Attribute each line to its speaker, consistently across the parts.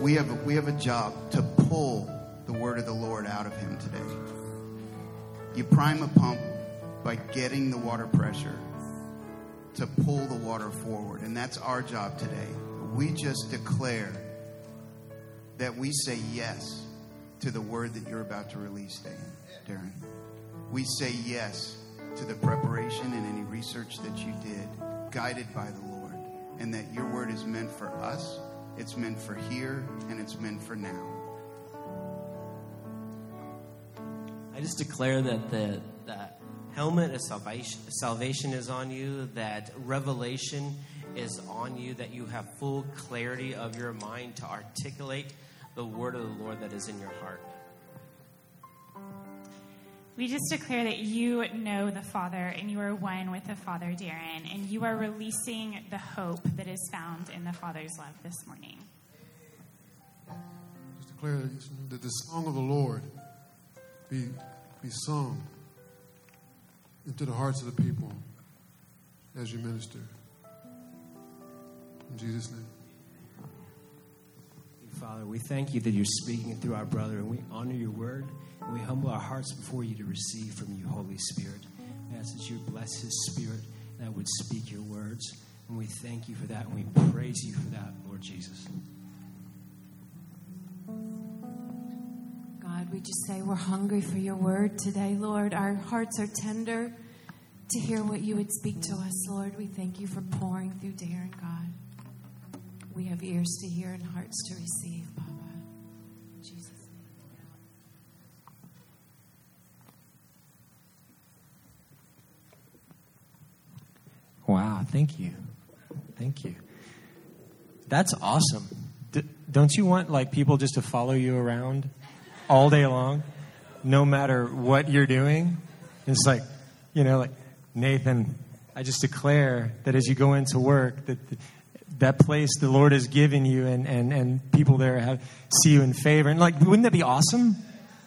Speaker 1: we have a job to pull the word of the Lord out of him today. You prime a pump by getting the water pressure to pull the water forward. And that's our job today. We just declare that we say yes to the word that you're about to release, Darren. We say yes to the preparation and any research that you did, guided by the Lord, and that your word is meant for us, it's meant for here, and it's meant for now.
Speaker 2: I just declare that the helmet of salvation is on you, that revelation is on you, that you have full clarity of your mind to articulate the word of the Lord that is in your heart.
Speaker 3: We just declare that you know the Father and you are one with the Father, Darren, and you are releasing the hope that is found in the Father's love this morning.
Speaker 4: Just declare that the song of the Lord be sung into the hearts of the people as you minister. In Jesus' name.
Speaker 5: Father, we thank you that you're speaking through our brother, and we honor your word, and we humble our hearts before you to receive from you, Holy Spirit. We ask that you bless his spirit that would speak your words, and we thank you for that, and we praise you for that, Lord Jesus.
Speaker 6: God, we just say we're hungry for your word today, Lord. Our hearts are tender to hear what you would speak to us, Lord. We thank you for pouring through Darren, God. We have ears to hear and hearts to receive, Papa. In Jesus' name.
Speaker 5: Wow, thank you. Thank you. That's awesome. Don't you want people just to follow you around all day long, no matter what you're doing? It's like Nathan, I just declare that as you go into work, that place the Lord has given you and people there see you in favor. And wouldn't that be awesome?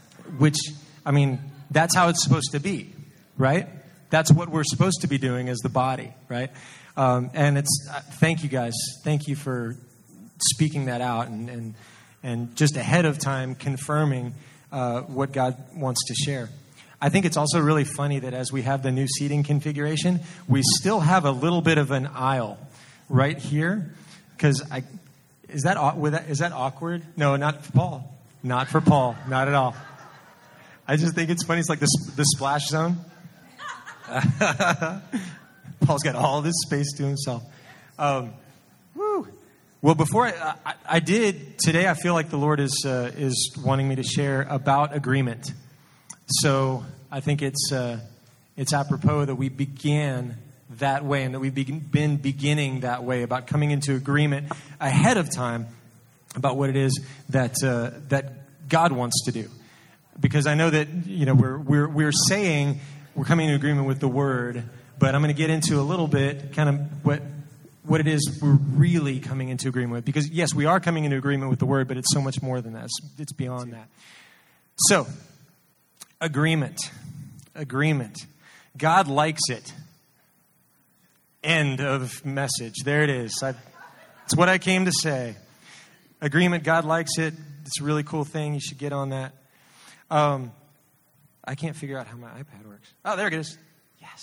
Speaker 5: That's how it's supposed to be, right? That's what we're supposed to be doing as the body, right? And thank you guys. Thank you for speaking that out and just ahead of time confirming what God wants to share. I think it's also really funny that as we have the new seating configuration, we still have a little bit of an aisle right here. Because is that awkward? No, not for Paul. Not for Paul. Not at all. I just think it's funny. It's like the splash zone. Paul's got all this space to himself. Woo. Well, before I did today, I feel like the Lord is wanting me to share about agreement. So I think it's apropos that we began that way and that we've been beginning that way about coming into agreement ahead of time about what it is that God wants to do. Because I know that we're saying we're coming into agreement with the Word, but I'm going to get into a little bit kind of what it is we're really coming into agreement with. Because yes, we are coming into agreement with the Word, but it's so much more than that. It's beyond that. So, agreement. God likes it. End of message. There it is. It's what I came to say. Agreement, God likes it. It's a really cool thing. You should get on that. I can't figure out how my iPad works. Oh, there it is. Yes.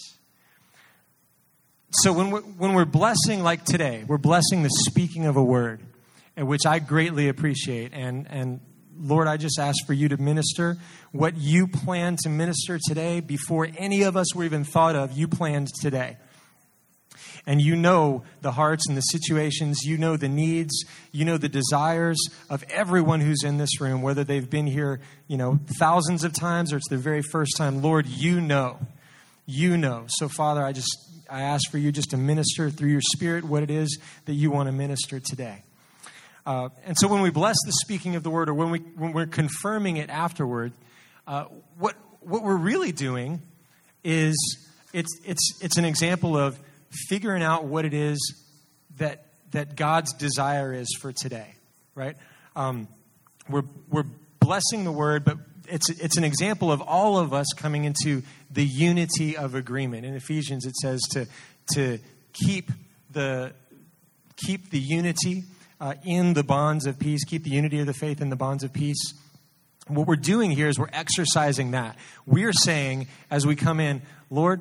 Speaker 5: So when we're blessing like today, we're blessing the speaking of a word, which I greatly appreciate. And Lord, I just ask for you to minister what you plan to minister today before any of us were even thought of. You planned today. And you know the hearts and the situations, you know the needs, you know the desires of everyone who's in this room, whether they've been here, thousands of times or it's their very first time. Lord, you know. So Father, I ask for you just to minister through your Spirit what it is that you want to minister today. And so when we bless the speaking of the word, or when we're confirming it afterward, what we're really doing is it's an example of figuring out what it is that God's desire is for today, right? We're blessing the word, but it's an example of all of us coming into the unity of agreement. In Ephesians, it says to keep the unity in the bonds of peace, keep the unity of the faith in the bonds of peace. What we're doing here is we're exercising that. We're saying, as we come in, Lord,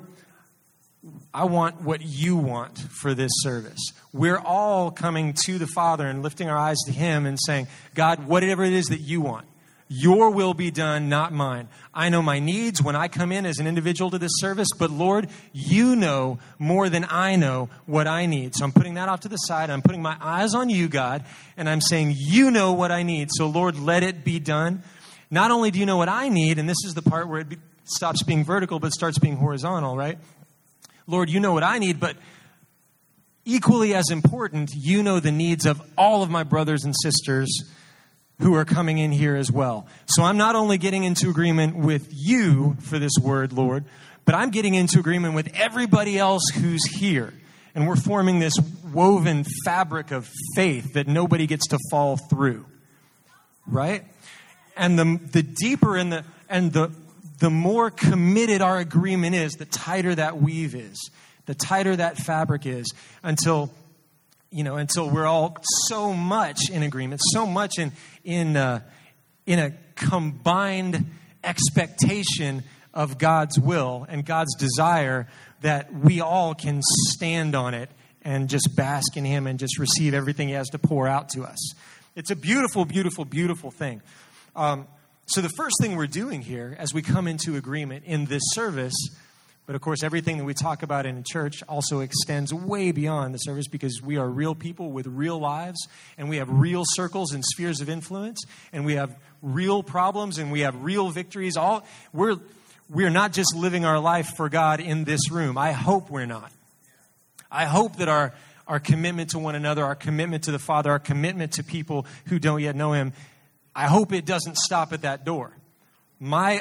Speaker 5: I want what you want for this service. We're all coming to the Father and lifting our eyes to him and saying, God, whatever it is that you want, your will be done, not mine. I know my needs when I come in as an individual to this service, but Lord, you know more than I know what I need. So I'm putting that off to the side. I'm putting my eyes on you, God, and I'm saying, you know what I need. So Lord, let it be done. Not only do you know what I need, and this is the part where it stops being vertical but starts being horizontal, right? Lord, you know what I need, but equally as important, you know the needs of all of my brothers and sisters who are coming in here as well. So I'm not only getting into agreement with you for this word, Lord, but I'm getting into agreement with everybody else who's here. And we're forming this woven fabric of faith that nobody gets to fall through, right? And the deeper and the more committed our agreement is, the tighter that weave is, the tighter that fabric is, until we're all so much in agreement, so much in a combined expectation of God's will and God's desire that we all can stand on it and just bask in him and just receive everything he has to pour out to us. It's a beautiful, beautiful, beautiful thing. So the first thing we're doing here as we come into agreement in this service, but of course everything that we talk about in church also extends way beyond the service, because we are real people with real lives, and we have real circles and spheres of influence, and we have real problems, and we have real victories. We're not just living our life for God in this room. I hope we're not. I hope that our commitment to one another, our commitment to the Father, our commitment to people who don't yet know him, I hope it doesn't stop at that door. My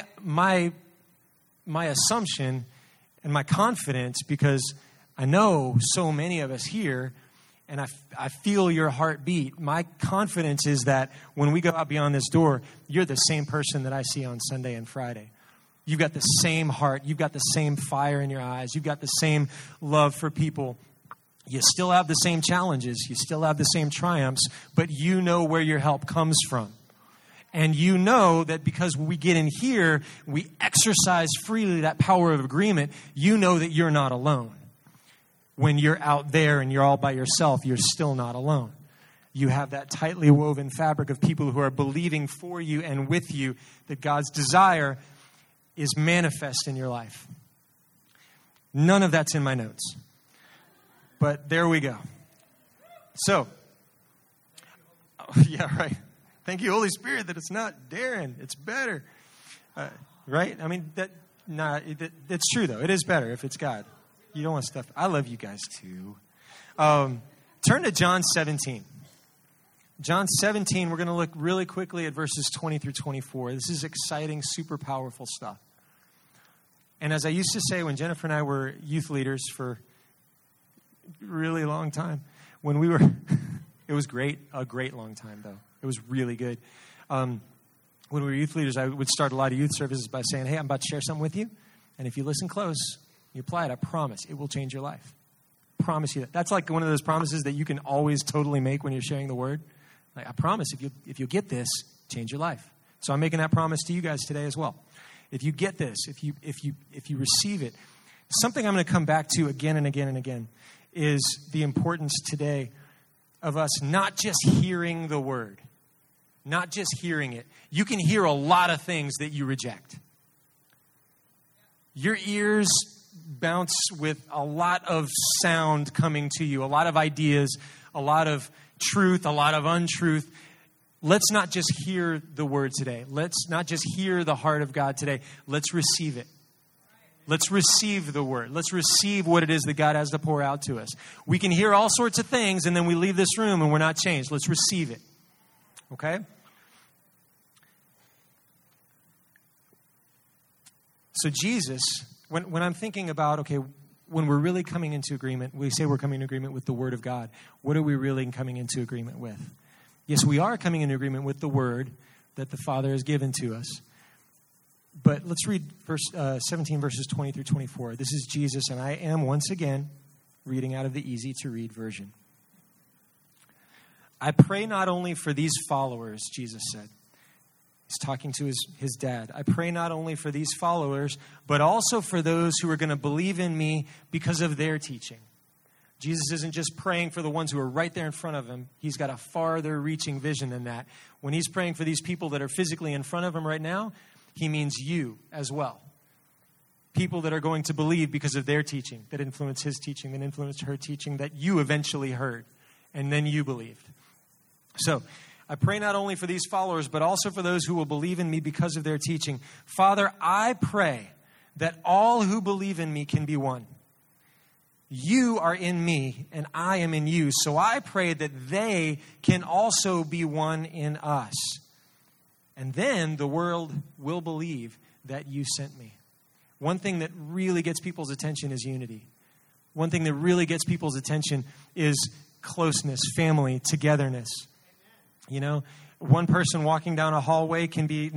Speaker 5: assumption and my confidence, because I know so many of us here, and I feel your heartbeat. My confidence is that when we go out beyond this door, you're the same person that I see on Sunday and Friday. You've got the same heart. You've got the same fire in your eyes. You've got the same love for people. You still have the same challenges. You still have the same triumphs, but you know where your help comes from. And you know that because we get in here, we exercise freely that power of agreement. You know that you're not alone. When you're out there and you're all by yourself, you're still not alone. You have that tightly woven fabric of people who are believing for you and with you that God's desire is manifest in your life. None of that's in my notes. But there we go. So, yeah, right. Thank you, Holy Spirit, that it's not Darren. It's better. Right? I mean, that's true, though. It is better if it's God. You don't want stuff. I love you guys, too. Turn to John 17. John 17, we're going to look really quickly at verses 20 through 24. This is exciting, super powerful stuff. And as I used to say when Jennifer and I were youth leaders for a really long time, when we were, it was great, a great long time, though. It was really good. When we were youth leaders, I would start a lot of youth services by saying, hey, I'm about to share something with you. And if you listen close, you apply it, I promise it will change your life. Promise you that. That's like one of those promises that you can always totally make when you're sharing the word. Like, I promise if you get this, change your life. So I'm making that promise to you guys today as well. If you get this, if you receive it, something I'm going to come back to again and again and again is the importance today of us not just hearing the word. Not just hearing it. You can hear a lot of things that you reject. Your ears bounce with a lot of sound coming to you, a lot of ideas, a lot of truth, a lot of untruth. Let's not just hear the word today. Let's not just hear the heart of God today. Let's receive it. Let's receive the word. Let's receive what it is that God has to pour out to us. We can hear all sorts of things and then we leave this room and we're not changed. Let's receive it. Okay? So Jesus, when I'm thinking about, okay, when we're really coming into agreement, we say we're coming into agreement with the word of God. What are we really coming into agreement with? Yes, we are coming into agreement with the word that the Father has given to us. But let's read verse 17, verses 20 through 24. This is Jesus, and I am once again reading out of the easy-to-read version. I pray not only for these followers, Jesus said. He's talking to his dad. I pray not only for these followers, but also for those who are going to believe in me because of their teaching. Jesus isn't just praying for the ones who are right there in front of him. He's got a farther reaching vision than that. When he's praying for these people that are physically in front of him right now, he means you as well. People that are going to believe because of their teaching, that influenced his teaching, that influenced her teaching, that you eventually heard, and then you believed. So, I pray not only for these followers, but also for those who will believe in me because of their teaching. Father, I pray that all who believe in me can be one. You are in me, and I am in you. So I pray that they can also be one in us. And then the world will believe that you sent me. One thing that really gets people's attention is unity. One thing that really gets people's attention is closeness, family, togetherness. You know, one person walking down a hallway can be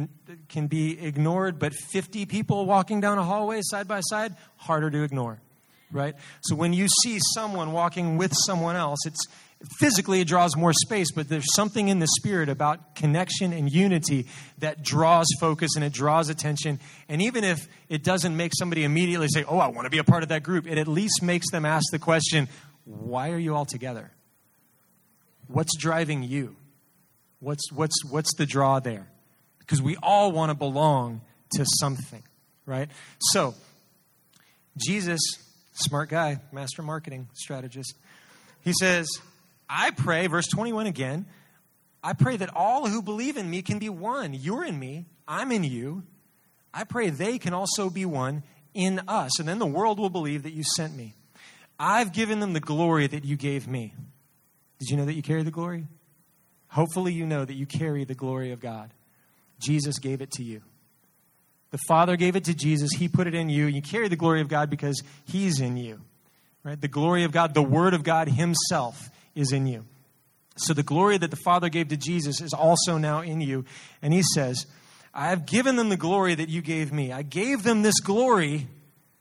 Speaker 5: ignored, but 50 people walking down a hallway side by side, harder to ignore, right? So when you see someone walking with someone else, physically it draws more space, but there's something in the spirit about connection and unity that draws focus and it draws attention. And even if it doesn't make somebody immediately say, oh, I want to be a part of that group, it at least makes them ask the question, why are you all together? What's driving you? What's the draw there? Because we all want to belong to something, right? So, Jesus, smart guy, master marketing strategist, he says, I pray, verse 21 again, I pray that all who believe in me can be one. You're in me, I'm in you. I pray they can also be one in us. And then the world will believe that you sent me. I've given them the glory that you gave me. Did you know that you carry the glory? Hopefully you know that you carry the glory of God. Jesus gave it to you. The Father gave it to Jesus. He put it in you. You carry the glory of God because he's in you. Right? The glory of God, the Word of God himself is in you. So the glory that the Father gave to Jesus is also now in you. And he says, I have given them the glory that you gave me. I gave them this glory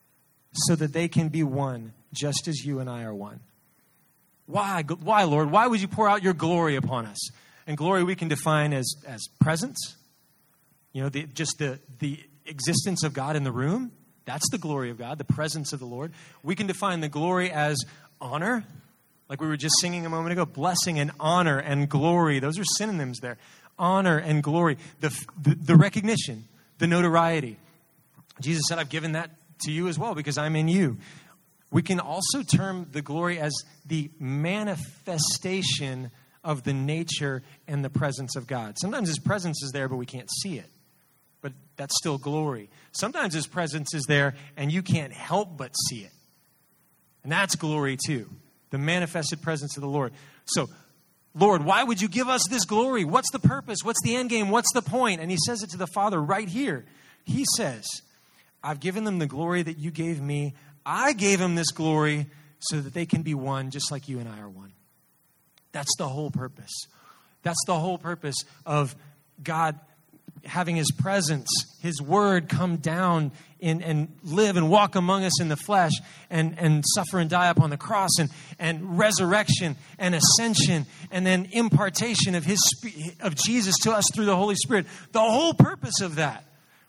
Speaker 5: so that they can be one, just as you and I are one. Why, Lord? Why would you pour out your glory upon us? And glory we can define as presence. You know, the existence of God in the room. That's the glory of God, the presence of the Lord. We can define the glory as honor. Like we were just singing a moment ago, blessing and honor and glory. Those are synonyms there. Honor and glory. The recognition, the notoriety. Jesus said, I've given that to you as well because I'm in you. We can also term the glory as the manifestation of the nature and the presence of God. Sometimes his presence is there, but we can't see it. But that's still glory. Sometimes his presence is there, and you can't help but see it. And that's glory too. The manifested presence of the Lord. So, Lord, why would you give us this glory? What's the purpose? What's the end game? What's the point? And he says it to the Father right here. He says, I've given them the glory that you gave me. I gave them this glory so that they can be one just like you and I are one. That's the whole purpose. That's the whole purpose of God having his presence, his word come down and live and walk among us in the flesh and suffer and die upon the cross and resurrection and ascension and then impartation of Jesus to us through the Holy Spirit. The whole purpose of that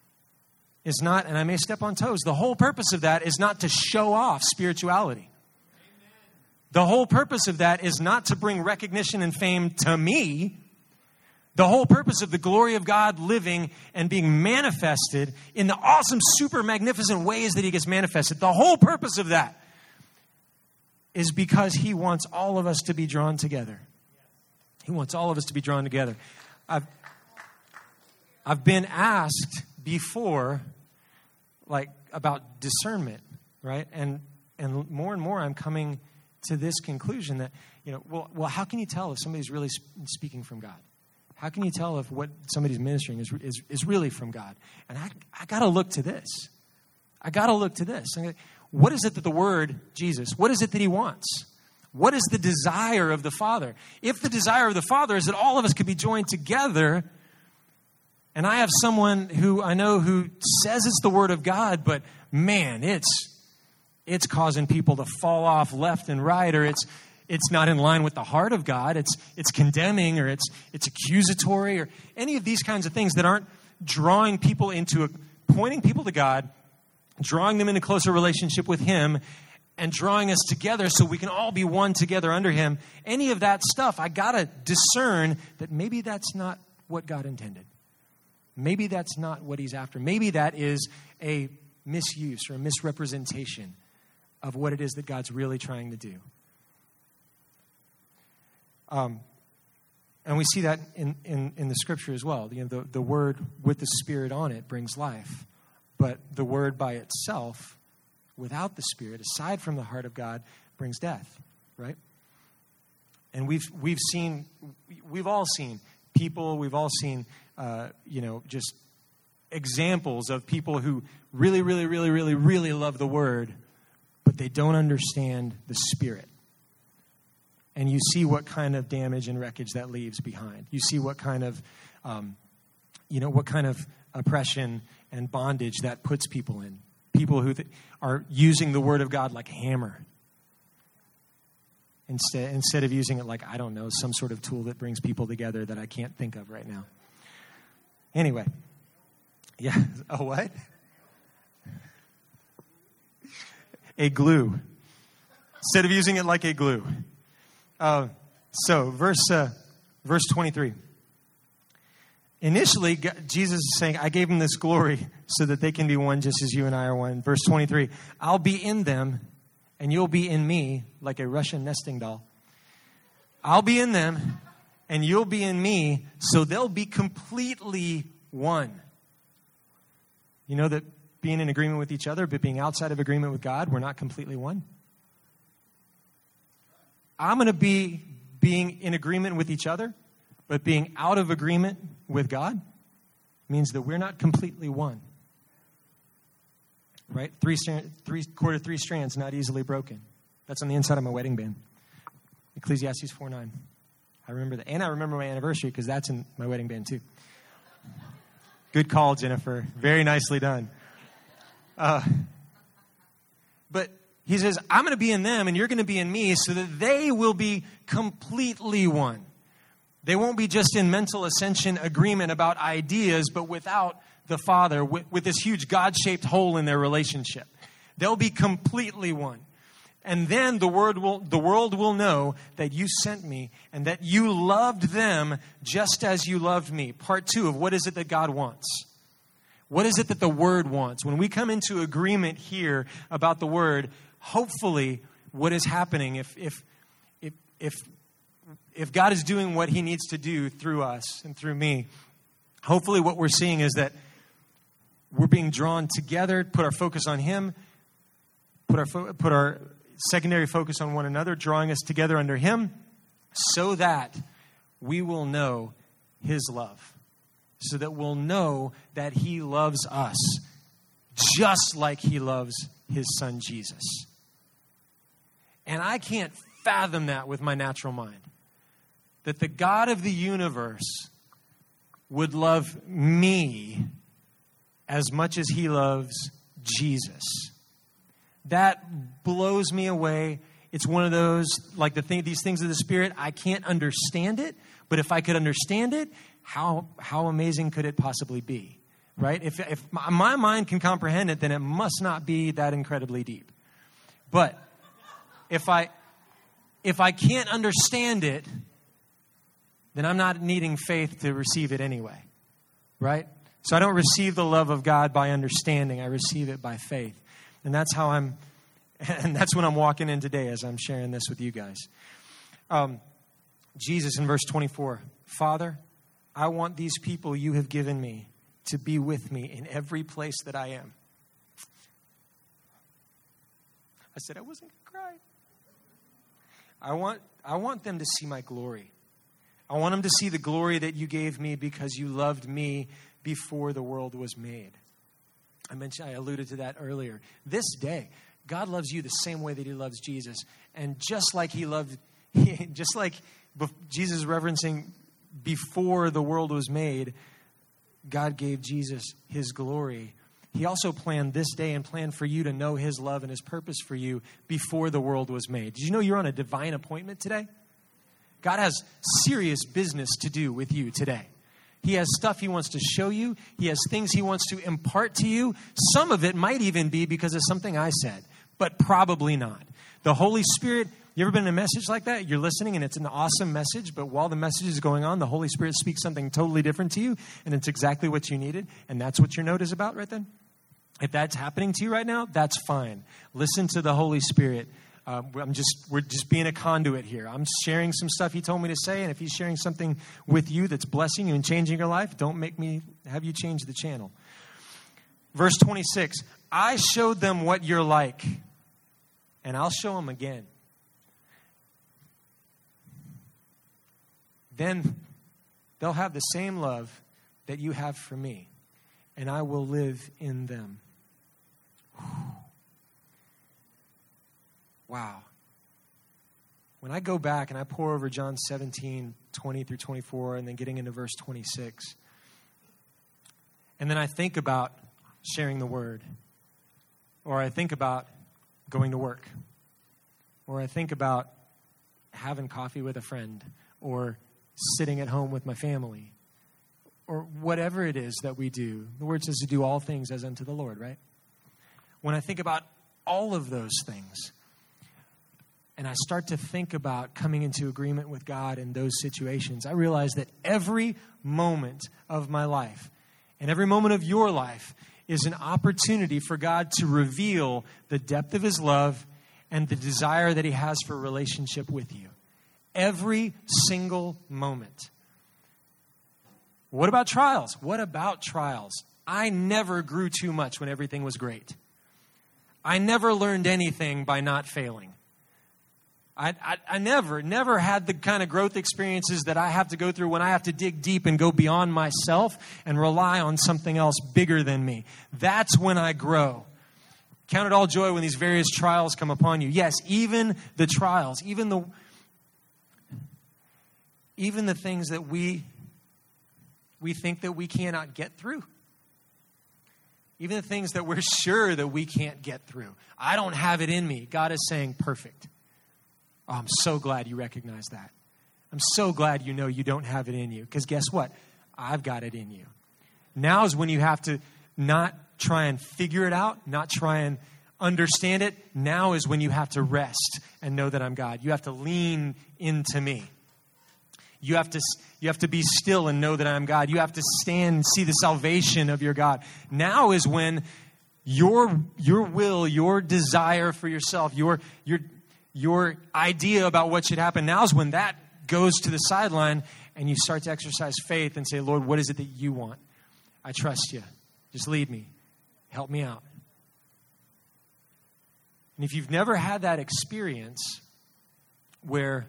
Speaker 5: is not, and I may step on toes, the whole purpose of that is not to show off spirituality. The whole purpose of that is not to bring recognition and fame to me. The whole purpose of the glory of God living and being manifested in the awesome, super magnificent ways that he gets manifested, the whole purpose of that is because he wants all of us to be drawn together. He wants all of us to be drawn together. I've been asked before, like, about discernment, right? And more I'm coming to this conclusion that, you know, well, how can you tell if somebody's really speaking from God? How can you tell if what somebody's ministering is really from God? And I got to look to this. What is it that the Word, Jesus, what is it that he wants? What is the desire of the Father? If the desire of the Father is that all of us could be joined together, and I have someone who I know who says it's the Word of God, but man, it's causing people to fall off left and right, or it's not in line with the heart of God. It's condemning, or it's accusatory, or any of these kinds of things that aren't drawing people pointing people to God, drawing them into closer relationship with Him, and drawing us together so we can all be one together under Him. Any of that stuff, I got to discern that maybe that's not what God intended. Maybe that's not what He's after. Maybe that is a misuse or a misrepresentation of what it is that God's really trying to do. And we see that in the Scripture as well. You know, the Word with the Spirit on it brings life. But the Word by itself, without the Spirit, aside from the heart of God, brings death, right? And we've all seen people, we've all seen, just examples of people who really, really, really, really, really love the Word, but they don't understand the Spirit. And you see what kind of damage and wreckage that leaves behind. You see what kind of, oppression and bondage that puts people in. People who are using the Word of God like a hammer. Instead of using it like, I don't know, some sort of tool that brings people together that I can't think of right now. Anyway. Yeah. A what? A glue. Instead of using it like a glue. So, verse 23. Initially, Jesus is saying, I gave them this glory so that they can be one just as you and I are one. Verse 23, I'll be in them and you'll be in me, like a Russian nesting doll. I'll be in them and you'll be in me, so they'll be completely one. You know that being in agreement with each other, but being outside of agreement with God, we're not completely one. I'm going to be being in agreement with each other, but being out of agreement with God means that we're not completely one. Right? Three strands, not easily broken. That's on the inside of my wedding band. Ecclesiastes 4:9. I remember that. And I remember my anniversary because that's in my wedding band too. Good call, Jennifer. Very nicely done. But he says, I'm going to be in them and you're going to be in me so that they will be completely one. They won't be just in mental ascension agreement about ideas, but without the Father, with this huge God-shaped hole in their relationship. They'll be completely one. And then the world will know that you sent me and that you loved them just as you loved me. Part 2 of what is it that God wants? What is it that the Word wants? When we come into agreement here about the Word, hopefully what is happening, if God is doing what He needs to do through us and through me, hopefully what we're seeing is that we're being drawn together, put our focus on Him, put our secondary focus on one another, drawing us together under Him, so that we will know His love. So that we'll know that He loves us just like He loves His Son Jesus. And I can't fathom that with my natural mind. That the God of the universe would love me as much as He loves Jesus. That blows me away. It's one of those, like these things of the Spirit, I can't understand it, but if I could understand it, how amazing could it possibly be? Right? If my mind can comprehend it, then it must not be that incredibly deep. But if I can't understand it, then I'm not needing faith to receive it anyway. Right? So I don't receive the love of God by understanding. I receive it by faith. And that's what I'm walking in today as I'm sharing this with you guys. Jesus in verse 24, Father, I want these people you have given me to be with me in every place that I am. I said I wasn't going to cry. I want them to see my glory. I want them to see the glory that you gave me because you loved me before the world was made. I alluded to that earlier. This day, God loves you the same way that He loves Jesus. And just like Jesus is referencing before the world was made, God gave Jesus His glory He also planned this day and planned for you to know his love and his purpose for you before the world was made. Did you know you're on a divine appointment today? God has serious business to do with you today. He has stuff he wants to show you. He has things he wants to impart to you. Some of it might even be because of something I said, but probably not. The Holy Spirit, you ever been in a message like that? You're listening and it's an awesome message, but while the message is going on, the Holy Spirit speaks something totally different to you, and it's exactly what you needed, and that's what your note is about right then? If that's happening to you right now, that's fine. Listen to the Holy Spirit. We're just being a conduit here. I'm sharing some stuff he told me to say, and if he's sharing something with you that's blessing you and changing your life, don't make me have you change the channel. Verse 26, I showed them what you're like, and I'll show them again. Then they'll have the same love that you have for me, and I will live in them. Wow. When I go back and I pour over John 17, 20 through 24, and then getting into verse 26, and then I think about sharing the word, or I think about going to work, or I think about having coffee with a friend, or sitting at home with my family, or whatever it is that we do. The word says to do all things as unto the Lord, right? When I think about all of those things, and I start to think about coming into agreement with God in those situations, I realize that every moment of my life and every moment of your life is an opportunity for God to reveal the depth of his love and the desire that he has for a relationship with you. Every single moment. What about trials? What about trials? I never grew too much when everything was great. I never learned anything by not failing. I never had the kind of growth experiences that I have to go through when I have to dig deep and go beyond myself and rely on something else bigger than me. That's when I grow. Count it all joy when these various trials come upon you. Yes, even the trials, even the things that we think that we cannot get through. Even the things that we're sure that we can't get through. I don't have it in me. God is saying, perfect. Oh, I'm so glad you recognize that. I'm so glad you know you don't have it in you. Because guess what? I've got it in you. Now is when you have to not try and figure it out, not try and understand it. Now is when you have to rest and know that I'm God. You have to lean into me. You have to be still and know that I'm God. You have to stand and see the salvation of your God. Now is when your will, your desire for yourself, your idea about what should happen, now is when that goes to the sideline and you start to exercise faith and say, Lord, what is it that you want? I trust you. Just lead me. Help me out. And if you've never had that experience or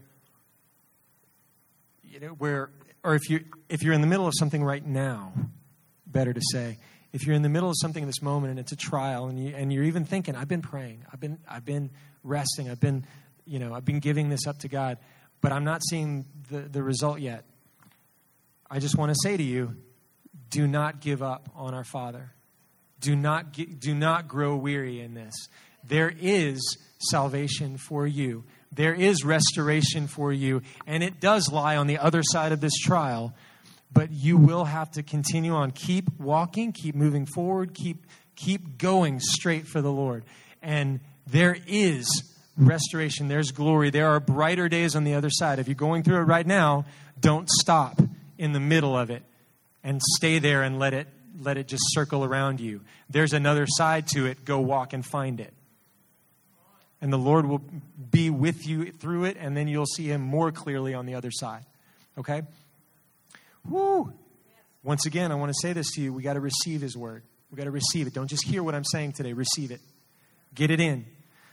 Speaker 5: if you're in the middle of something right now, better to say, if you're in the middle of something in this moment and it's a trial and you're even thinking, I've been praying, I've been resting, I've been giving this up to God, but I'm not seeing the result yet. I just want to say to you, do not give up on our Father. Do not grow weary in this. There is salvation for you. There is restoration for you, and it does lie on the other side of this trial, but you will have to continue on. Keep walking, keep moving forward, keep going straight for the Lord. And there is restoration, there's glory. There are brighter days on the other side. If you're going through it right now, don't stop in the middle of it and stay there and let it just circle around you. There's another side to it. Go walk and find it. And the Lord will be with you through it, and then you'll see him more clearly on the other side. Okay? Woo! Once again, I want to say this to you. We got to receive his word. We got to receive it. Don't just hear what I'm saying today. Receive it. Get it in.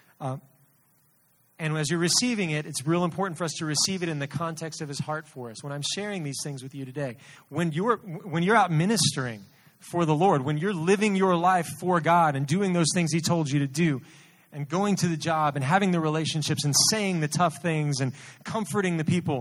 Speaker 5: And as you're receiving it, it's real important for us to receive it in the context of his heart for us. When I'm sharing these things with you today, when you're out ministering for the Lord, when you're living your life for God and doing those things he told you to do, and going to the job and having the relationships and saying the tough things and comforting the people,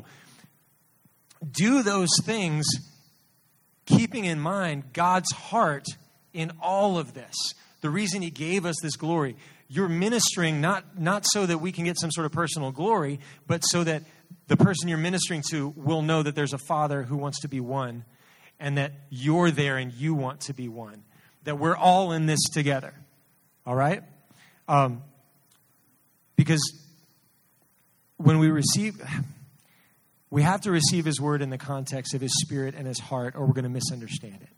Speaker 5: do those things keeping in mind God's heart in all of this. The reason he gave us this glory. You're ministering not so that we can get some sort of personal glory, but so that the person you're ministering to will know that there's a Father who wants to be one, and that you're there and you want to be one. That we're all in this together. All right? Because when we have to receive his word in the context of his spirit and his heart, or we're going to misunderstand it.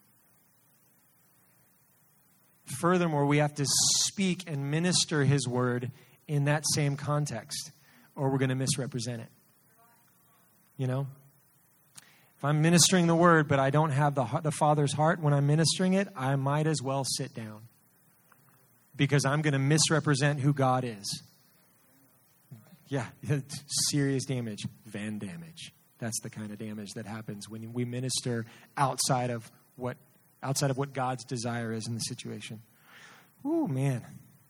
Speaker 5: Furthermore, we have to speak and minister his word in that same context, or we're going to misrepresent it. You know? If I'm ministering the word, but I don't have the Father's heart when I'm ministering it, I might as well sit down. Because I'm going to misrepresent who God is. Yeah, serious damage. Van damage. That's the kind of damage that happens when we minister outside of what God's desire is in the situation. Ooh, man.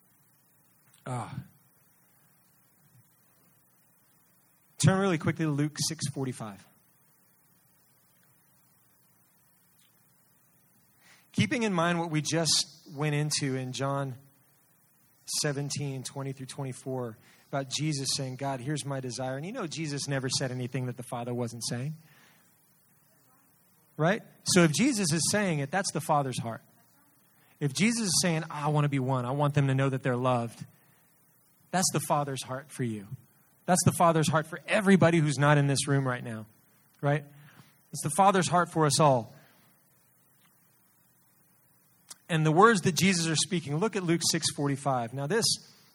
Speaker 5: Turn really quickly to Luke 6:45. Keeping in mind what we just went into in John 17:20 through 24, about Jesus saying, God, here's my desire. And you know Jesus never said anything that the Father wasn't saying. Right? So if Jesus is saying it, that's the Father's heart. If Jesus is saying, I want to be one, I want them to know that they're loved, that's the Father's heart for you. That's the Father's heart for everybody who's not in this room right now. Right? It's the Father's heart for us all. And the words that Jesus is speaking, look at Luke 6:45. Now this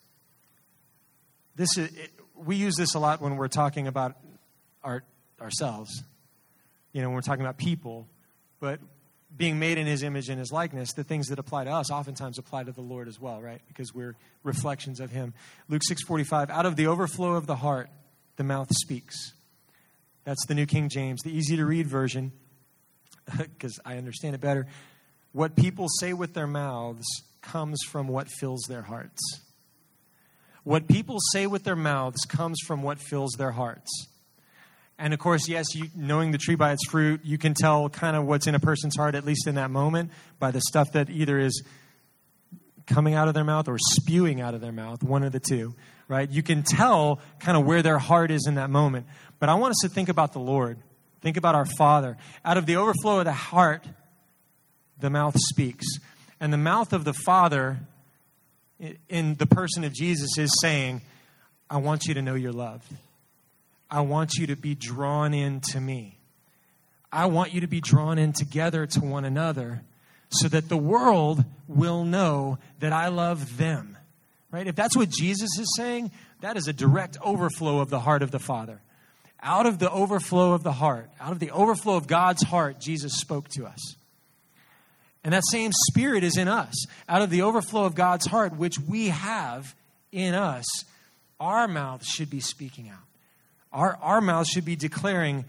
Speaker 5: is, we use this a lot when we're talking about ourselves. You know, when we're talking about people. But being made in his image and his likeness, the things that apply to us oftentimes apply to the Lord as well, right? Because we're reflections of him. Luke 6:45, out of the overflow of the heart, the mouth speaks. That's the New King James, the easy to read version, because I understand it better. What people say with their mouths comes from what fills their hearts. What people say with their mouths comes from what fills their hearts. And of course, yes, knowing the tree by its fruit, you can tell kind of what's in a person's heart, at least in that moment, by the stuff that either is coming out of their mouth or spewing out of their mouth, one of the two, right? You can tell kind of where their heart is in that moment. But I want us to think about the Lord. Think about our Father. Out of the overflow of the heart, the mouth speaks. And the mouth of the Father in the person of Jesus is saying, I want you to know you're loved. I want you to be drawn into me. I want you to be drawn in together to one another so that the world will know that I love them. Right? If that's what Jesus is saying, that is a direct overflow of the heart of the Father. Out of the overflow of the heart, out of the overflow of God's heart, Jesus spoke to us. And that same Spirit is in us. Out of the overflow of God's heart, which we have in us, our mouths should be speaking out. Our mouths should be declaring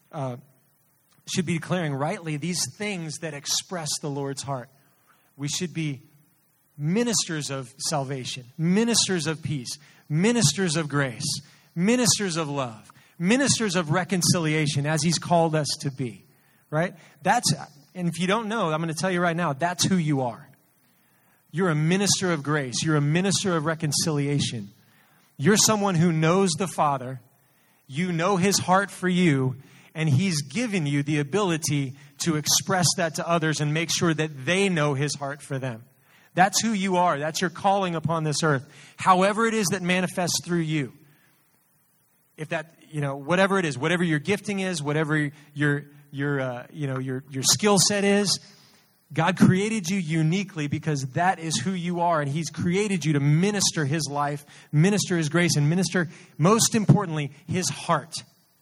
Speaker 5: rightly these things that express the Lord's heart. We should be ministers of salvation, ministers of peace, ministers of grace, ministers of love, ministers of reconciliation, as he's called us to be. Right? And if you don't know, I'm going to tell you right now, that's who you are. You're a minister of grace. You're a minister of reconciliation. You're someone who knows the Father. You know his heart for you, and he's given you the ability to express that to others and make sure that they know his heart for them. That's who you are. That's your calling upon this earth. However it is that manifests through you. If that, whatever it is, whatever your gifting is, whatever your skill set is, God created you uniquely because that is who you are, and he's created you to minister his life, minister his grace, and minister, most importantly, his heart.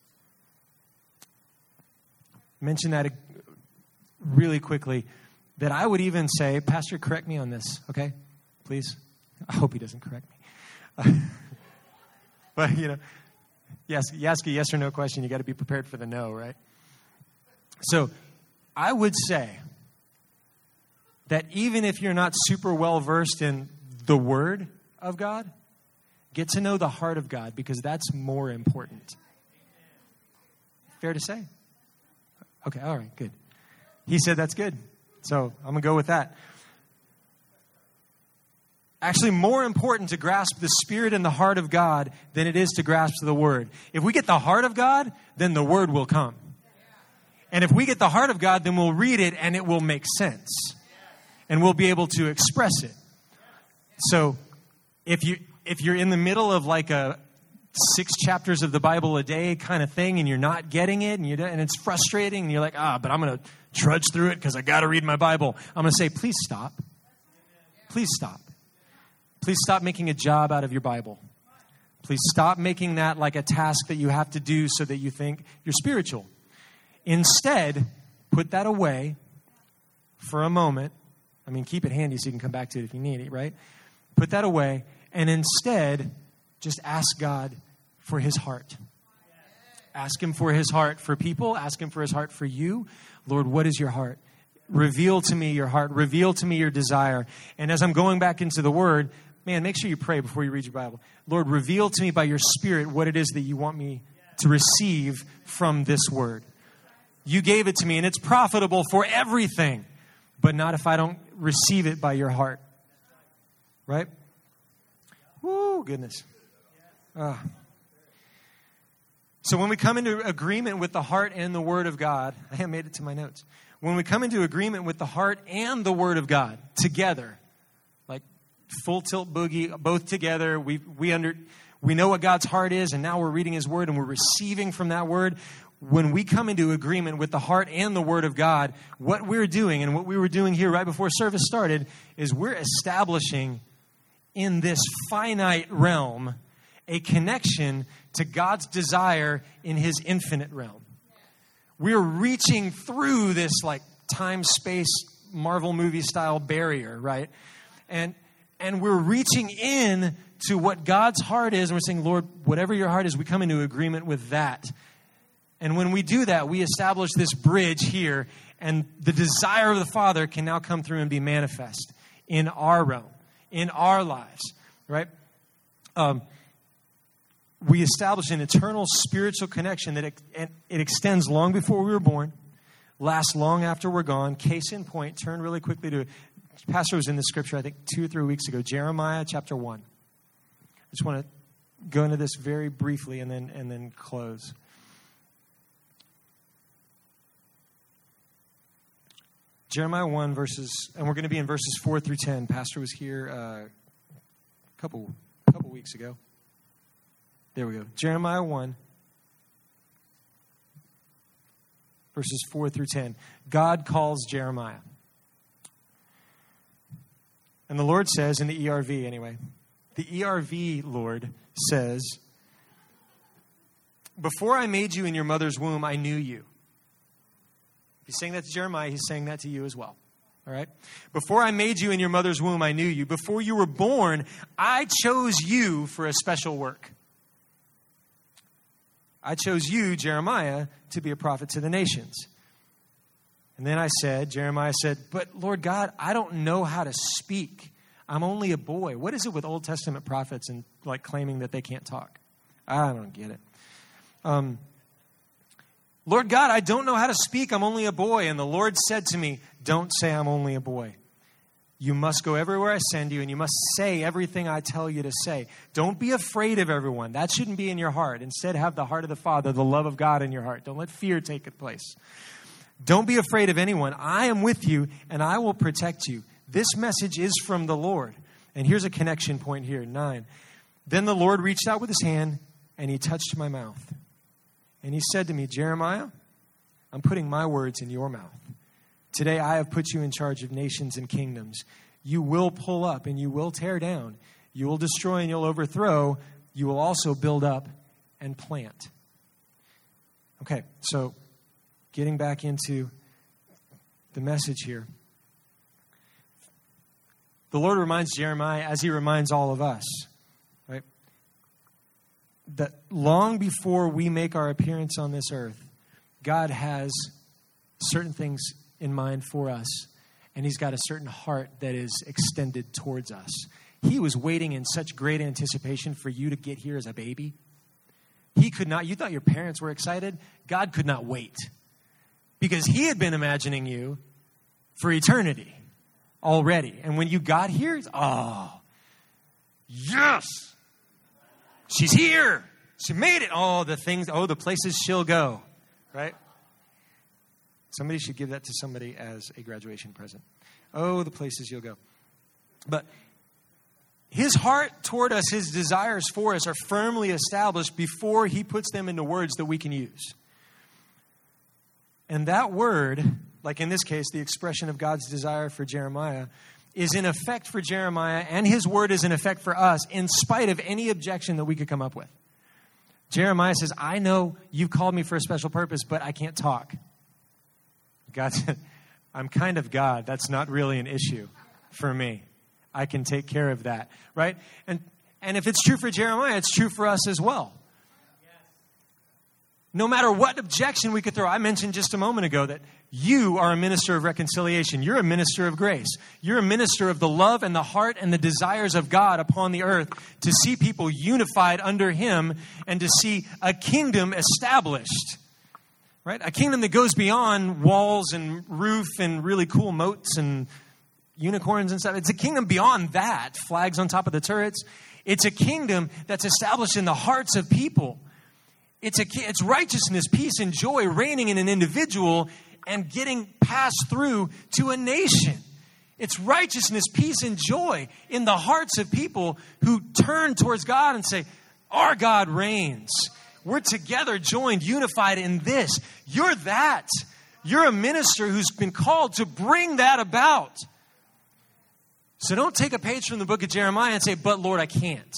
Speaker 5: Mention that really quickly, that I would even say, Pastor, correct me on this, okay? Please. I hope he doesn't correct me. But, yes, you ask a yes or no question, you got to be prepared for the no, right? So I would say that even if you're not super well versed in the Word of God, get to know the heart of God, because that's more important. Fair to say? Okay, all right, good. He said that's good. So I'm going to go with that. actually more important to grasp the Spirit and the heart of God than it is to grasp the Word. If we get the heart of God, then the Word will come. And if we get the heart of God, then we'll read it and it will make sense. And we'll be able to express it. So if you're in the middle of like a 6 chapters of the Bible a day kind of thing and you're not getting it and it's frustrating and you're like, but I'm going to trudge through it because I got to read my Bible. I'm going to say, please stop. Please stop. Please stop making a job out of your Bible. Please stop making that like a task that you have to do so that you think you're spiritual. Instead, put that away for a moment. I mean, keep it handy so you can come back to it if you need it, right? Put that away and instead just ask God for his heart. Ask him for his heart for people. Ask him for his heart for you. Lord, what is your heart? Reveal to me your heart. Reveal to me your desire. And as I'm going back into the Word, man, make sure you pray before you read your Bible. Lord, reveal to me by your Spirit what it is that you want me to receive from this Word. You gave it to me, and it's profitable for everything, but not if I don't receive it by your heart. Right? Woo, goodness. So when we come into agreement with the heart and the Word of God, I have made it to my notes. When we come into agreement with the heart and the Word of God together, like full tilt boogie, both together, we know what God's heart is, and now we're reading his Word and we're receiving from that Word. When we come into agreement with the heart and the Word of God, what we're doing and what we were doing here right before service started is we're establishing in this finite realm a connection to God's desire in his infinite realm. We're reaching through this like time-space Marvel movie style barrier, right? And we're reaching in to what God's heart is, and we're saying, Lord, whatever your heart is, we come into agreement with that. And when we do that, we establish this bridge here, and the desire of the Father can now come through and be manifest in our realm, in our lives, right? We establish an eternal spiritual connection that it extends long before we were born, lasts long after we're gone. Case in point, turn really quickly to, Pastor was in the scripture, I think 2 or 3 weeks ago, Jeremiah chapter 1. I just want to go into this very briefly and then close. Jeremiah 1 verses, and we're going to be in verses 4 through 10. Pastor was here a couple weeks ago. There we go. Jeremiah 1, verses 4 through 10. God calls Jeremiah. And the Lord says, in the ERV anyway, the ERV Lord says, before I made you in your mother's womb, I knew you. He's saying that to Jeremiah. He's saying that to you as well. All right? Before I made you in your mother's womb, I knew you. Before you were born, I chose you for a special work. I chose you, Jeremiah, to be a prophet to the nations. And then Jeremiah said, but Lord God, I don't know how to speak. I'm only a boy. What is it with Old Testament prophets and like claiming that they can't talk? I don't get it. Lord God, I don't know how to speak. I'm only a boy. And the Lord said to me, don't say I'm only a boy. You must go everywhere I send you, and you must say everything I tell you to say. Don't be afraid of everyone. That shouldn't be in your heart. Instead, have the heart of the Father, the love of God in your heart. Don't let fear take its place. Don't be afraid of anyone. I am with you, and I will protect you. This message is from the Lord. And here's a connection point here, 9. Then the Lord reached out with his hand, and he touched my mouth. And he said to me, Jeremiah, I'm putting my words in your mouth. Today I have put you in charge of nations and kingdoms. You will pull up and you will tear down. You will destroy and you'll overthrow. You will also build up and plant. Okay, so getting back into the message here. The Lord reminds Jeremiah, as he reminds all of us, right, that long before we make our appearance on this earth, God has certain things in mind for us, and he's got a certain heart that is extended towards us. He was waiting in such great anticipation for you to get here as a baby. He could not, you thought your parents were excited? God could not wait, because he had been imagining you for eternity already. And when you got here, yes, she's here. She made it. Oh, the places she'll go, right? Somebody should give that to somebody as a graduation present. Oh, the places you'll go. But his heart toward us, his desires for us are firmly established before he puts them into words that we can use. And that word, like in this case, the expression of God's desire for Jeremiah, is in effect for Jeremiah, and his word is in effect for us, in spite of any objection that we could come up with. Jeremiah says, I know you've called me for a special purpose, but I can't talk. God said, I'm kind of God. That's not really an issue for me. I can take care of that, right? And if it's true for Jeremiah, it's true for us as well. No matter what objection we could throw. I mentioned just a moment ago that you are a minister of reconciliation. You're a minister of grace. You're a minister of the love and the heart and the desires of God upon the earth to see people unified under him and to see a kingdom established. Right? A kingdom that goes beyond walls and roof and really cool moats and unicorns and stuff. It's a kingdom beyond that. Flags on top of the turrets. It's a kingdom that's established in the hearts of people. It's righteousness, peace, and joy reigning in an individual and getting passed through to a nation. It's righteousness, peace, and joy in the hearts of people who turn towards God and say, our God reigns. We're together, joined, unified in this. You're that. You're a minister who's been called to bring that about. So don't take a page from the book of Jeremiah and say, but Lord, I can't.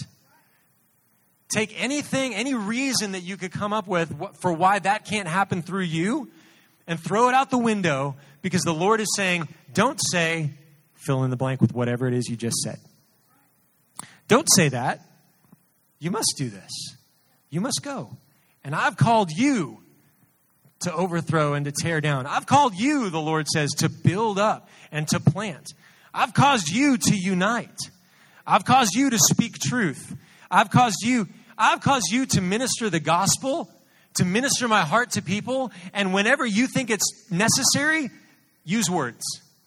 Speaker 5: Take anything, any reason that you could come up with for why that can't happen through you and throw it out the window, because the Lord is saying, don't say, fill in the blank with whatever it is you just said. Don't say that. You must do this. You must go. And I've called you to overthrow and to tear down. I've called you, the Lord says, to build up and to plant. I've caused you to unite. I've caused you to speak truth. I've caused you to minister the gospel, to minister my heart to people. And whenever you think it's necessary, use words.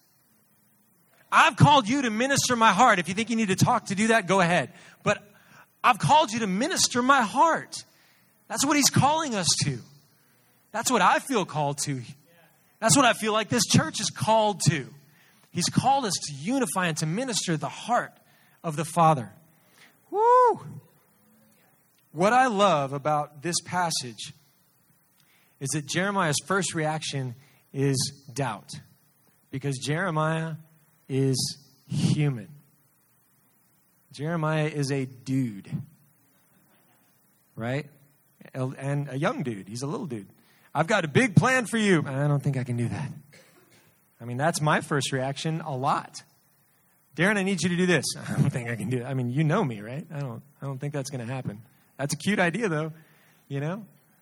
Speaker 5: I've called you to minister my heart. If you think you need to talk to do that, go ahead. But I've called you to minister my heart. That's what he's calling us to. That's what I feel called to. That's what I feel like this church is called to. He's called us to unify and to minister the heart of the Father. Woo! What I love about this passage is that Jeremiah's first reaction is doubt. Because Jeremiah is human. Jeremiah is a dude, right? And a young dude. He's a little dude. I've got a big plan for you. I don't think I can do that. I mean, that's my first reaction a lot. Darren, I need you to do this. I don't think I can do it. I mean, you know me, right? I don't think that's going to happen. That's a cute idea, though, you know?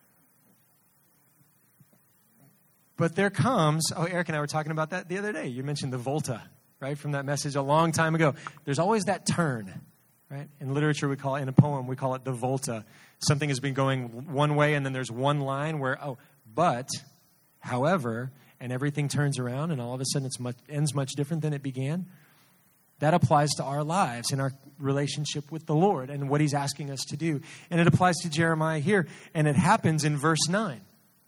Speaker 5: But there comes, Eric and I were talking about that the other day. You mentioned the Volta, right, from that message a long time ago. There's always that turn, right? In literature, we call it, in a poem, we call it the Volta. Something has been going one way, and then there's one line where, but, however, and everything turns around, and all of a sudden it ends much different than it began. That applies to our lives and our relationship with the Lord and what he's asking us to do. And it applies to Jeremiah here, and it happens in verse 9.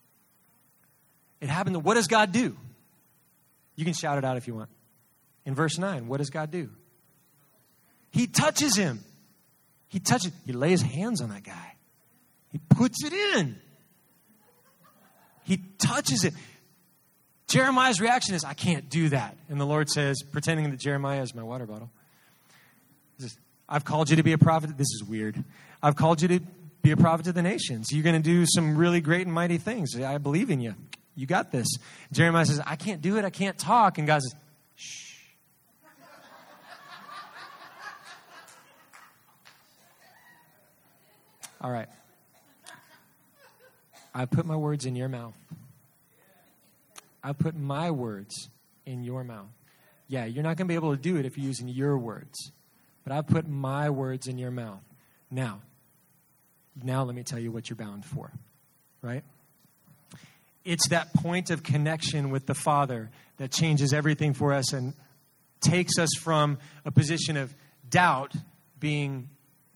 Speaker 5: It happened. What does God do? You can shout it out if you want. In verse 9, what does God do? He touches him. He lays hands on that guy. He puts it in. He touches it. Jeremiah's reaction is, I can't do that. And the Lord says, pretending that Jeremiah is my water bottle, he says, I've called you to be a prophet. This is weird. I've called you to be a prophet to the nations. You're going to do some really great and mighty things. I believe in you. You got this. Jeremiah says, I can't do it. I can't talk. And God says, shh. All right. I put my words in your mouth. I put my words in your mouth. Yeah, you're not going to be able to do it if you're using your words. But I put my words in your mouth. Now let me tell you what you're bound for. Right? It's that point of connection with the Father that changes everything for us and takes us from a position of doubt being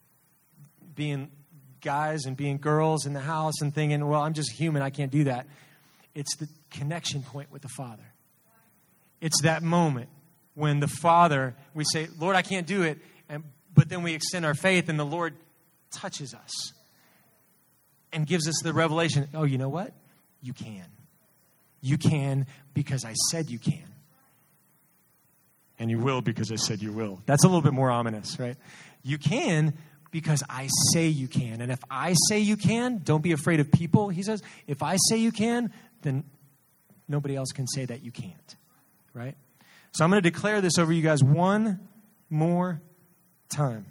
Speaker 5: guys and being girls in the house and thinking, well, I'm just human, I can't do that. It's the connection point with the Father. It's that moment when the Father, we say, Lord, I can't do it, but then we extend our faith and the Lord touches us and gives us the revelation, oh, you know what? You can. You can because I said you can. And you will because I said you will. That's a little bit more ominous, right? You can because I say you can. And if I say you can, don't be afraid of people, he says. If I say you can, then nobody else can say that you can't, right? So I'm going to declare this over you guys one more time.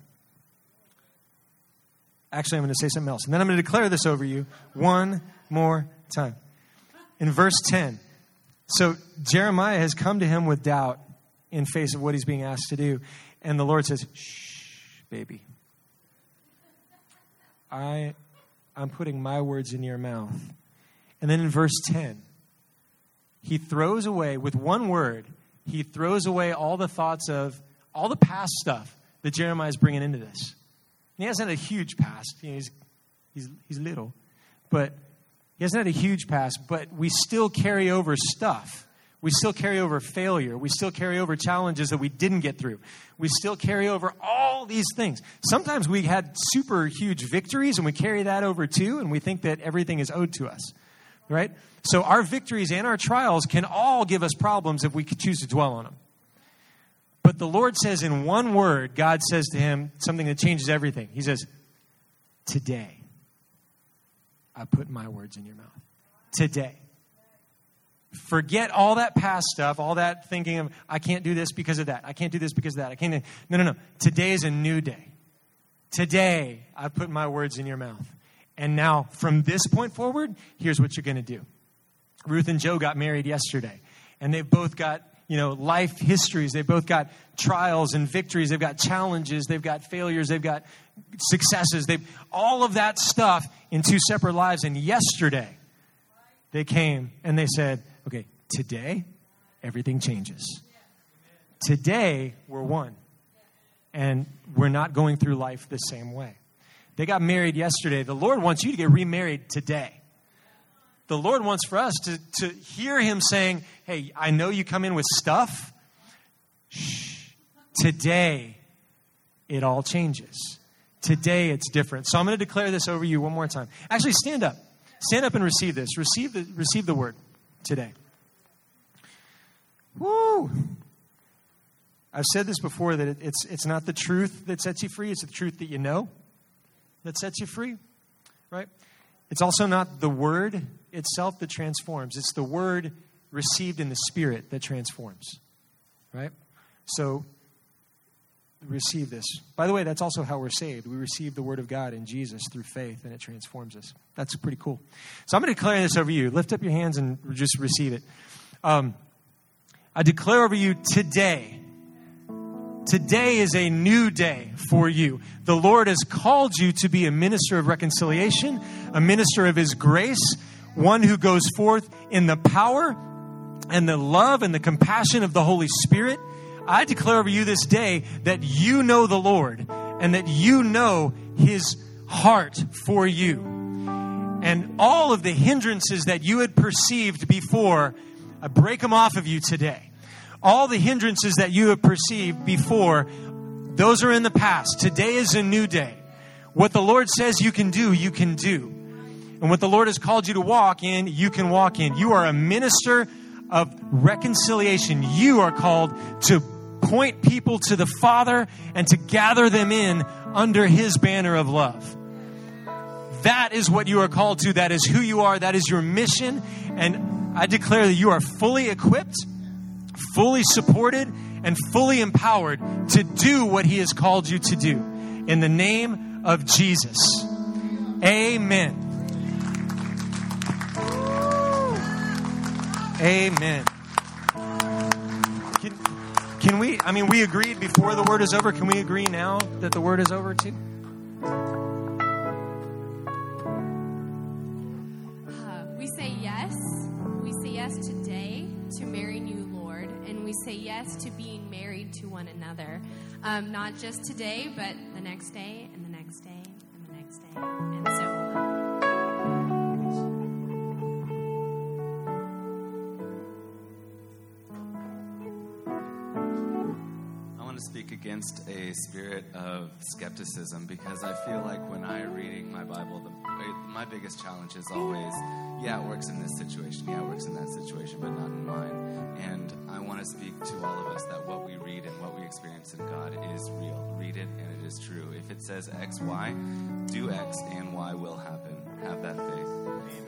Speaker 5: Actually, I'm going to say something else. And then I'm going to declare this over you one more time. In verse 10, so Jeremiah has come to him with doubt in face of what he's being asked to do. And the Lord says, shh, baby. I'm putting my words in your mouth. And then in verse 10, he throws away, with one word, he throws away all the thoughts of all the past stuff that Jeremiah is bringing into this. And he hasn't had a huge past. You know, he's little. But he hasn't had a huge past, but we still carry over stuff. We still carry over failure. We still carry over challenges that we didn't get through. We still carry over all these things. Sometimes we had super huge victories, and we carry that over too, and we think that everything is owed to us, right? So our victories and our trials can all give us problems if we choose to dwell on them. But the Lord says in one word, God says to him something that changes everything. He says, today, I put my words in your mouth. Today. Forget all that past stuff, all that thinking of, I can't do this because of that. I can't do this because of that. I can't. No. Today is a new day. Today, I put my words in your mouth. And now, from this point forward, here's what you're going to do. Ruth and Joe got married yesterday. And they've both got, life histories. They've both got trials and victories. They've got challenges. They've got failures. They've got successes. All of that stuff in two separate lives. And yesterday, they came and they said, okay, today, everything changes. Today, we're one. And we're not going through life the same way. They got married yesterday. The Lord wants you to get remarried today. The Lord wants for us to hear him saying, hey, I know you come in with stuff. Shh. Today, it all changes. Today, it's different. So I'm going to declare this over you one more time. Actually, stand up. Stand up and receive this. Receive the word today. Woo! I've said this before, that it's not the truth that sets you free. It's the truth that you know that sets you free, right? It's also not the word itself that transforms. It's the word received in the Spirit that transforms, right? So receive this. By the way, that's also how we're saved. We receive the word of God in Jesus through faith, and it transforms us. That's pretty cool. So I'm going to declare this over you. Lift up your hands and just receive it. I declare over you today. Today is a new day for you. The Lord has called you to be a minister of reconciliation, a minister of his grace, one who goes forth in the power and the love and the compassion of the Holy Spirit. I declare over you this day that you know the Lord and that you know his heart for you. And all of the hindrances that you had perceived before, I break them off of you today. All the hindrances that you have perceived before, those are in the past. Today is a new day. What the Lord says you can do, you can do. And what the Lord has called you to walk in, you can walk in. You are a minister of reconciliation. You are called to point people to the Father and to gather them in under his banner of love. That is what you are called to. That is who you are. That is your mission. And I declare that you are fully equipped, fully supported, and fully empowered to do what he has called you to do. In the name of Jesus. Amen. Amen. Can we, we agreed before the word is over. Can we agree now that the word is over too?
Speaker 6: We say yes. We say yes today to marrying you, Lord. And we
Speaker 7: say yes to being married to one another. Not just today, but the next day, and the next day, and the next day, and so on.
Speaker 8: Speak against a spirit of skepticism, because I feel like when I'm reading my Bible, my biggest challenge is always, yeah, it works in this situation, yeah, it works in that situation, but not in mine. And I want to speak to all of us that what we read and what we experience in God is real. Read it and it is true. If it says X, Y, do X and Y will happen. Have that faith.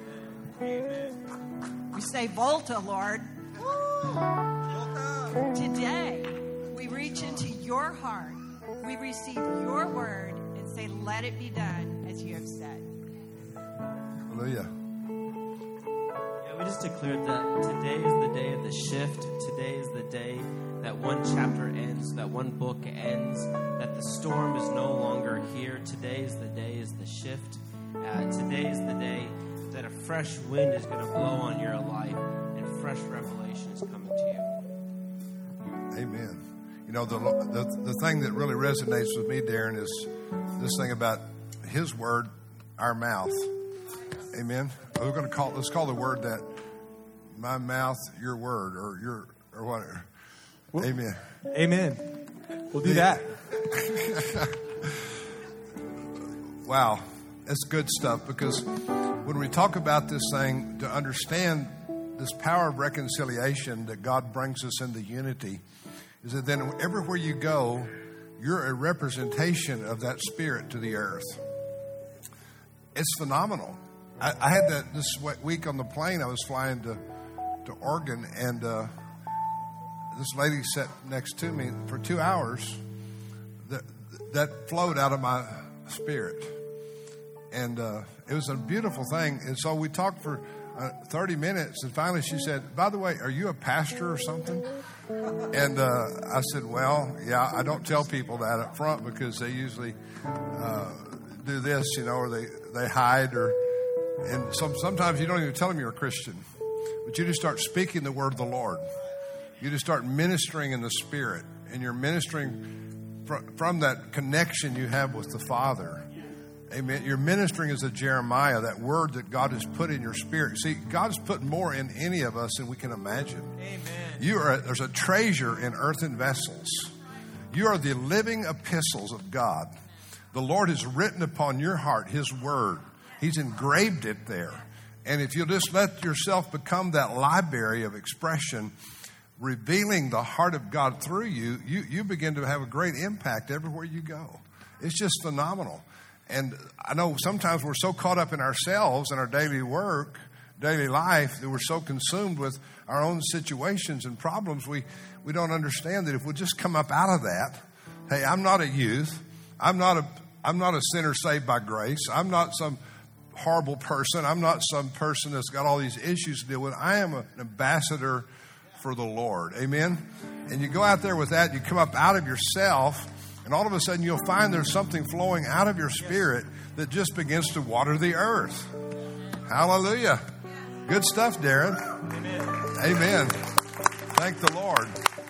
Speaker 9: We say Volta, Lord. Today, we reach into your heart. We receive your word and say, let it be done as you have said.
Speaker 10: Hallelujah.
Speaker 2: Yeah, we just declared that today is the day of the shift. Today is the day that one chapter ends, that one book ends, that the storm is no longer here. Today is the day is the shift. Today is the day that a fresh wind is going to blow on your life and fresh revelation is coming to you.
Speaker 10: Amen. You know, the thing that really resonates with me, Darren, is this thing about His word, our mouth. Amen. Let's call the word that my mouth, your word, or whatever. Well, amen.
Speaker 5: Amen. We'll do that.
Speaker 10: Wow, that's good stuff, because when we talk about this thing, to understand this power of reconciliation that God brings us into unity, is that then everywhere you go, you're a representation of that spirit to the earth. It's phenomenal. I had that this week on the plane. I was flying to Oregon, and this lady sat next to me for 2 hours. That flowed out of my spirit. And it was a beautiful thing. And so we talked for 30 minutes, and finally she said, by the way, are you a pastor or something? And I said, well, yeah, I don't tell people that up front, because they usually do this, or they hide, and sometimes you don't even tell them you're a Christian, but you just start speaking the word of the Lord. You just start ministering in the Spirit, and you're ministering from that connection you have with the Father. Amen. You're ministering as a Jeremiah, that word that God has put in your spirit. See, God's put more in any of us than we can imagine. Amen. There's a treasure in earthen vessels. You are the living epistles of God. The Lord has written upon your heart His word. He's engraved it there. And if you'll just let yourself become that library of expression, revealing the heart of God through you, you begin to have a great impact everywhere you go. It's just phenomenal. And I know sometimes we're so caught up in ourselves and our daily work, daily life, that we're so consumed with our own situations and problems, we don't understand that if we'll just come up out of that. Hey, I'm not a youth. I'm not a sinner saved by grace. I'm not some horrible person. I'm not some person that's got all these issues to deal with. I am an ambassador for the Lord. Amen? And you go out there with that, you come up out of yourself, and all of a sudden you'll find there's something flowing out of your spirit that just begins to water the earth. Hallelujah. Good stuff, Darren. Amen. Thank the Lord.